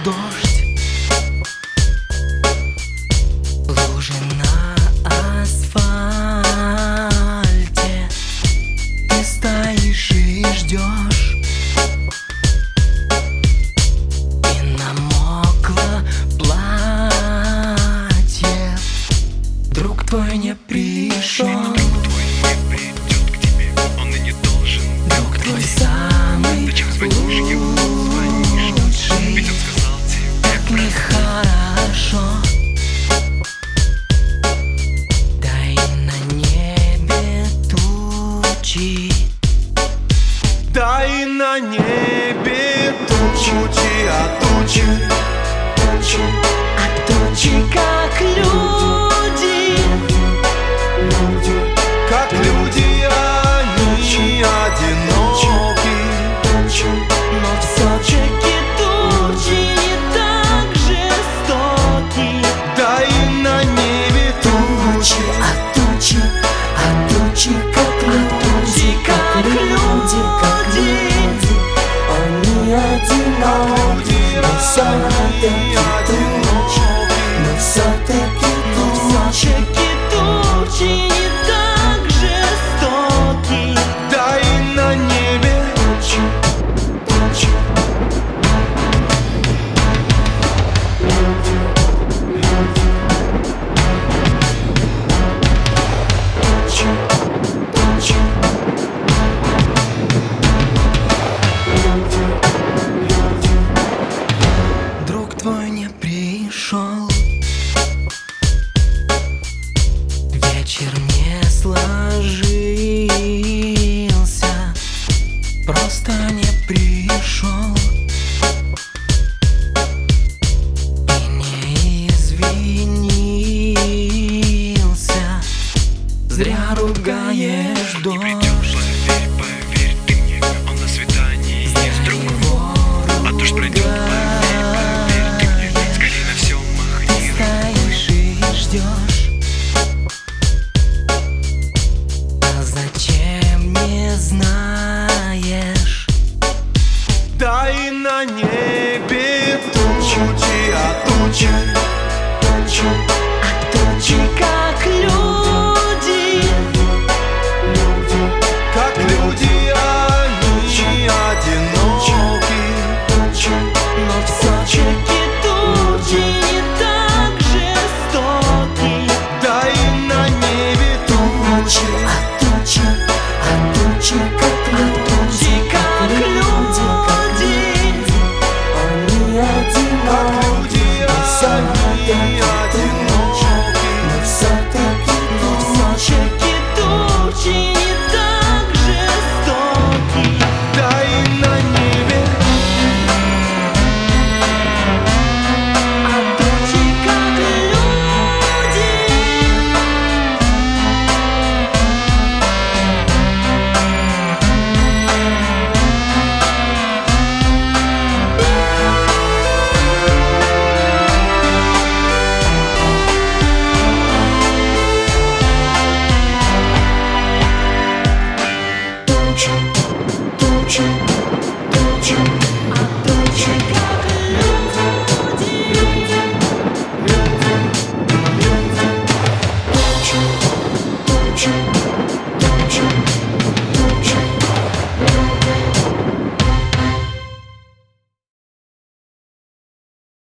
дождь, лужи на асфальте. Ты стоишь и ждешь, и намокло платье. Друг твой не пришел, Друг твой не придет к тебе, он и не должен. друг твой самый Зачем звонишь ему, звонишь? лучший. Ведь он сказал тебе Так нехорошо. Дай на небе тучи, дай на небе тучи, а тучи, а тучи как люди. как люди, они одиноки. Но все-таки тучи не так жестоки. Дай на небе тучи, А тучи как люди, как люди. Они одиноки, но все-таки тучи, но все-таки тучи не так жестоки. дай на небе тучи. Друг твой не пришел, вечер не сложился, просто не пришел и не извинился. Зря ругаешь дождь, поверь, поверь ты мне, он на свидании не с другом. А дождь пройдет, поверь ты мне, скорее на все махни. стоишь и ждешь. А зачем не знаешь? Дай на небе тучи, а тучи, А тучи как люди, как люди, они одиноки. но все-таки тучи не так жестоки. Дай на небе тучи, А тучи как люди, как люди. Они одиноки, люди, но все-таки одиноки. но все-таки тучи не так жестоки. Дай на небе, А тучи как люди. тучи, тучи, тучи, А тучи как люди. тучи, тучи.